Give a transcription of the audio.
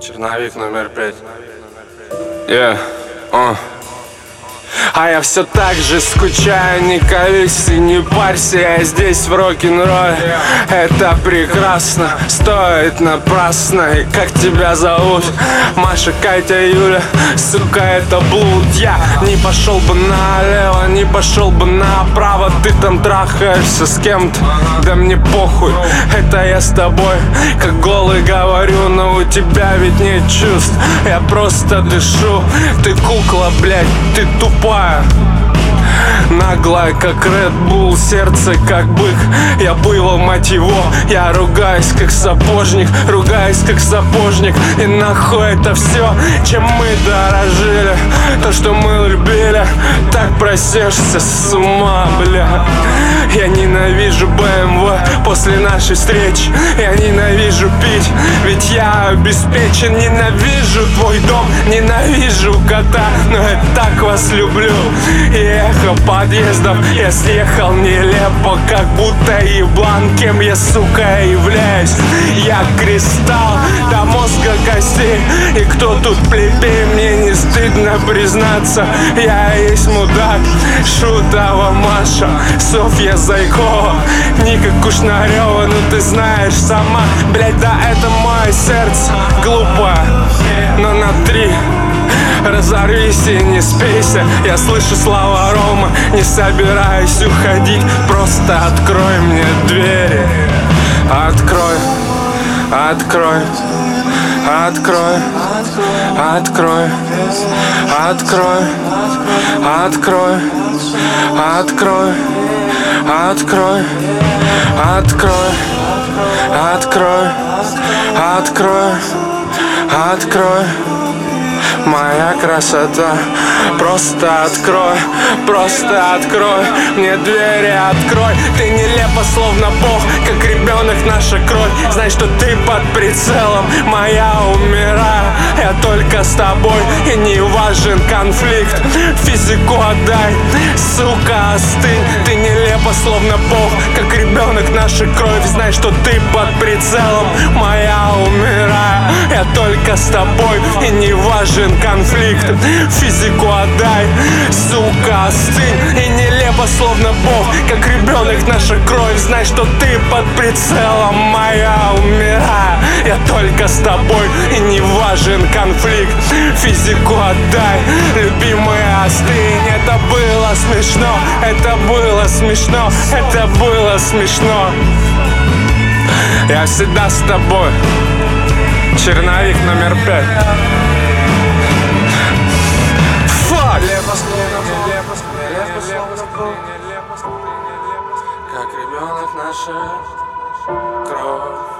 Черновик номер 5. А я все так же скучаю, не колись и не парься. Я здесь в рок-н-ролле, это прекрасно, стоит напрасно. И как тебя зовут? Маша, Катя, Юля, сука, это блуд. Я не пошел бы налево, не пошел бы направо. Ты там трахаешься с кем-то, да мне похуй, это я с тобой, как голый говорю. Но у тебя ведь нет чувств, я просто дышу. Ты кукла, блядь, ты тупая, наглая, как Red Bull, сердце как бык. Я было, мать его, я ругаюсь, как сапожник, ругаюсь, как сапожник. И нахуй это все, чем мы дорожили, то, что мы любили, так просешься с ума, бля. Я ненавижу BMW после нашей встречи, я ненавижу пить, ведь я обеспечен. Ненавижу твой дом, ненавижу кота, но я так вас люблю. И эхо подъездов я съехал нелепо, как будто еблан. Кем я, сука, являюсь? Я кристалл до мозга костей. И кто тут плебей? Мне не стыдно признаться, я есть мудак. Шутова Маша, Софья Зайкова, Ника Кушнарева. Ну ты знаешь сама, блять, да это мое сердце глупое, но на 3. Разорвись и не спейся. Я слышу слова Рома, не собираюсь уходить. Просто открой мне двери. Открой, открой, открой, открой, открой, открой, открой, открой, открой, открой, открой, открой. Моя красота, просто открой мне двери, открой. Ты нелепо, словно Бог, как ребенок наша кровь. Знай, что ты под прицелом, моя умираю. Я только с тобой, и не важен конфликт. Физику отдай, сука, остынь. Ты нелепо, словно Бог, как ребенок наша кровь. Знай, что ты под прицелом, моя умираю. Я только с тобой, и не важен конфликт. Физику отдай, сука, остынь. И нелепо, словно Бог, как ребенок наша кровь. Знай, что ты под прицелом, моя умираю. Я только с тобой, и не важен конфликт. Физику отдай, любимая, остынь. Это было смешно, это было смешно, это было смешно. Я всегда с тобой. Черновик номер 5. Как ребенок наша кровь.